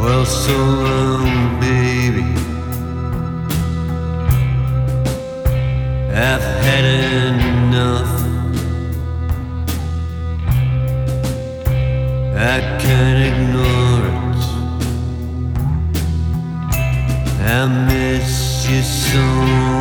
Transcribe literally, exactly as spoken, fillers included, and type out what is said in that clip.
Well, so long, baby. I've had enough. I can't ignore it. I miss you so